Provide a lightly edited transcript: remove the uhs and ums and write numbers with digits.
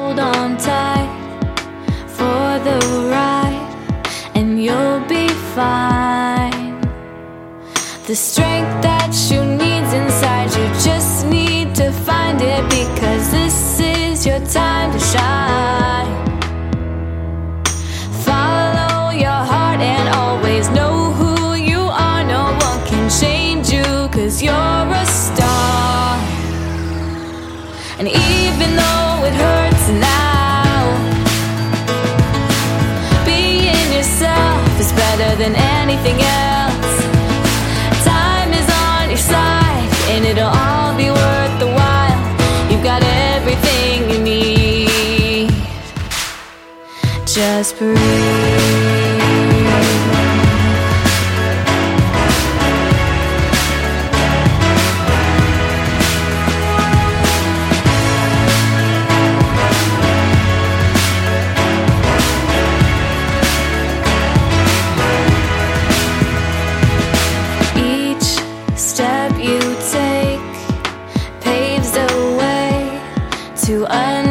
hold on tight for the ride, and you'll be fine. The strength that you need's inside you, just need to find it, because this is your time to shine. Follow your heart and always know who you are. No one can change you, 'cause you're a star. And even though it hurts now, being yourself is better than anything else. Time is on your side, and it'll all be worth the while. You've got everything you need. Just breathe. Step you take paves the way to